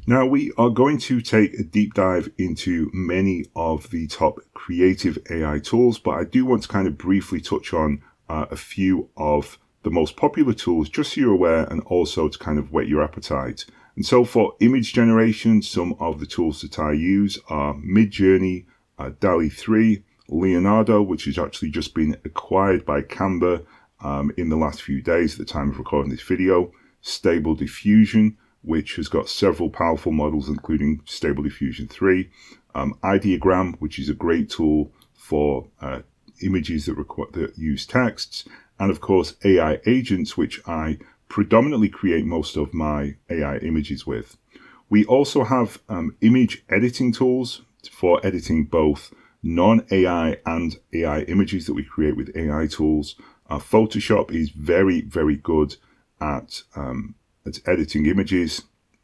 Now we are going to take a deep dive into many of the top creative AI tools, but I do want to kind of briefly touch on a few of the most popular tools, just so you're aware, and also to kind of whet your appetite. And so for image generation, some of the tools that I use are Midjourney, DALL-E 3, Leonardo, which has actually just been acquired by Canva in the last few days at the time of recording this video, Stable Diffusion, which has got several powerful models, including Stable Diffusion 3, Ideogram, which is a great tool for images that use texts, and of course AI agents, which I predominantly create most of my AI images with. We also have image editing tools for editing both non-AI and AI images that we create with AI tools. Photoshop is very, very good at editing images.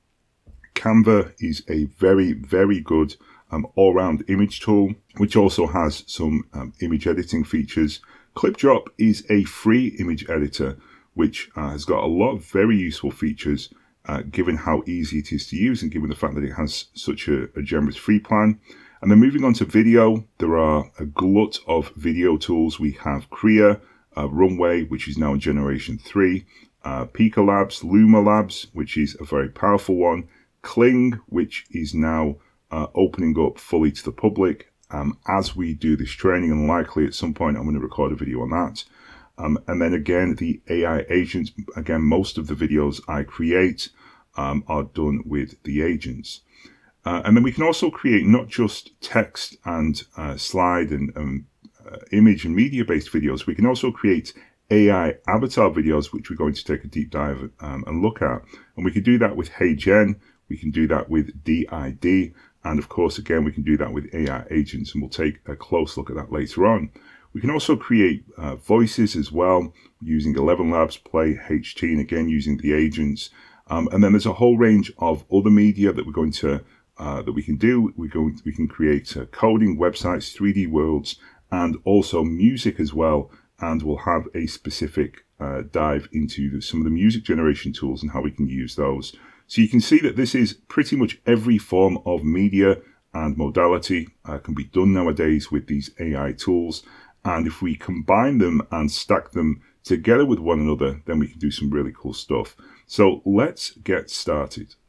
Canva is a very, very good all-round image tool, which also has some image editing features. ClipDrop is a free image editor, which has got a lot of very useful features, given how easy it is to use and given the fact that it has such a generous free plan. And then moving on to video, there are a glut of video tools. We have Krea, Runway, which is now in generation 3, Pika Labs, Luma Labs, which is a very powerful one, Kling, which is now opening up fully to the public as we do this training, and likely at some point I'm going to record a video on that. And then again, the AI agents, again, most of the videos I create are done with the agents. And then we can also create not just text and slide and image and media-based videos. We can also create AI avatar videos, which we're going to take a deep dive and look at. And we can do that with HeyGen, we can do that with DID, and of course, again, we can do that with AI agents, and we'll take a close look at that later on. We can also create voices as well, using 11 Labs, Play, HT, and again, using the agents. And then there's a whole range of other media that we're going to that we can do. We can create coding, websites, 3D worlds, and also music as well. And we'll have a specific dive into some of the music generation tools and how we can use those. So you can see that this is pretty much every form of media and modality can be done nowadays with these AI tools. And if we combine them and stack them together with one another, then we can do some really cool stuff. So let's get started.